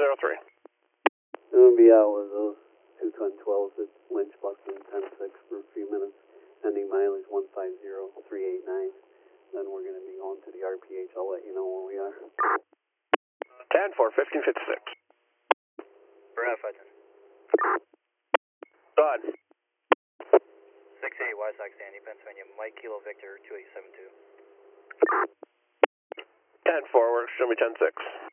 I'm going to be out with those two twin 12s at Lynch, Buckton, 10-6 for a few minutes. Ending mileage 150389. Then we're going to be going to the RPH. I'll let you know where we are. 10-4, 1556. Brad Hudson. Go ahead. 6-8, White Sox, Sandy, Pennsylvania. Mike Kilo Victor, 2872. 10-4, works. Show me 10-6.